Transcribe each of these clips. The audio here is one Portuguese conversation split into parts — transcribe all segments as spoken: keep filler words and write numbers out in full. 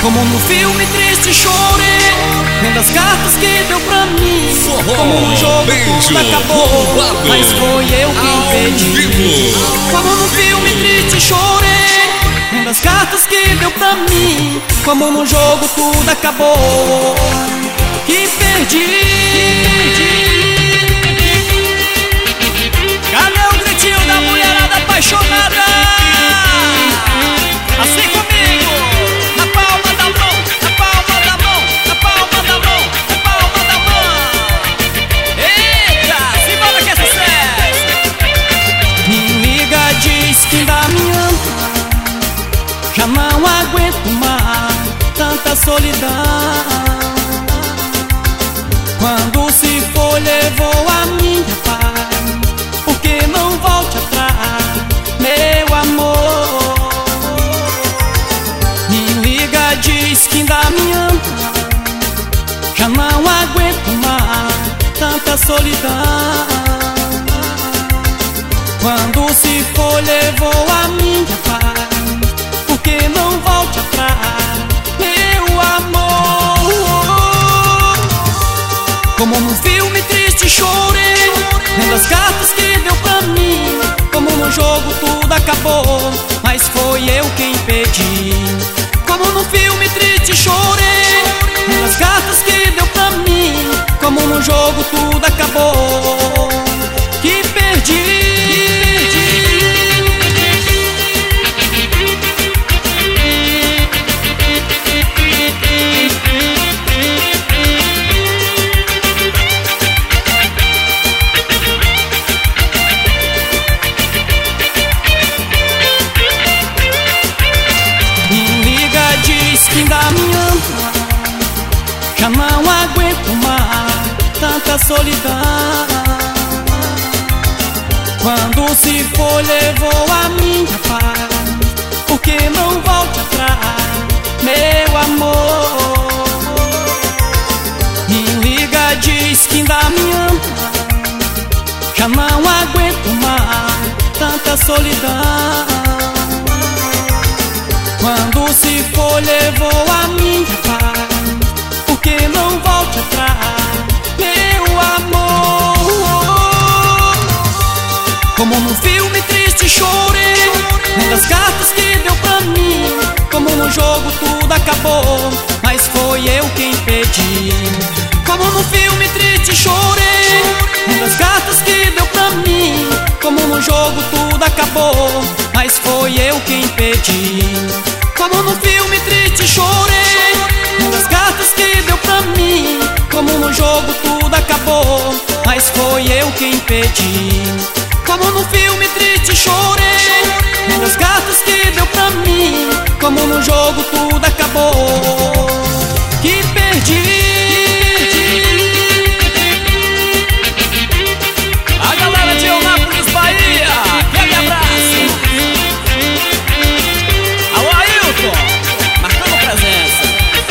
Como no filme triste chorei, vendo as cartas que deu pra mim. Forró, como no jogo beijo, tudo acabou, roubado, mas foi eu quem perdi. Como no filme triste chorei, vendo as cartas que deu pra mim. Como no jogo tudo acabou, que perdi. Cadê o gritinho da mulherada apaixonada? Assim comigo, na palma da mão, na palma da mão, na palma da mão, na palma da mão. Eita, simbora que é sucesso. Me liga, diz que ainda me ama, já não aguento mais tanta solidão. Quando se foi, levou a minha paz, porque não volte atrás, meu amor. Me liga, diz que ainda me ama, já não aguento mais tanta solidão. Quando se foi, levou a minha paz, porque não volte atrás, meu amor. Como num filme triste chorei, vendo as cartas que deu pra mim. Como no jogo tudo acabou, mas foi eu quem perdi. Como no filme triste chorei, vendo as cartas que deu pra mim. Como no jogo tudo acabou, que perdi. Que ainda me ama, já não aguento mais tanta solidão. Quando se foi, levou a minha paz, porque não volte atrás, meu amor. Me liga, diz que ainda me ama, já não aguento mais tanta solidão. Quando se foi, levou a minha paz, porque não volte atrás, meu amor. Como num filme triste chorei, vendo as cartas que deu pra mim. Como no jogo tudo acabou, mas foi eu quem perdi. Como no filme triste chorei, vendo as cartas que deu pra mim. Como no jogo tudo acabou, mas foi eu quem perdi. Como no filme triste chorei, vendo as cartas que deu pra mim. Como no jogo tudo acabou, mas foi eu quem perdi. Como no filme triste chorei, vendo as cartas que deu pra mim. Como no jogo tudo acabou, que perdi. A galera de Eunápolis, Bahia, aquele abraço. Alô, Ailton, marcando presença.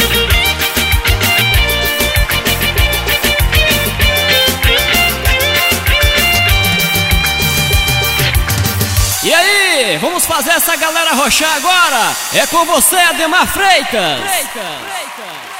E aí, vamos fazer essa galera roxar agora? É com você, Ademar Freitas. Freitas.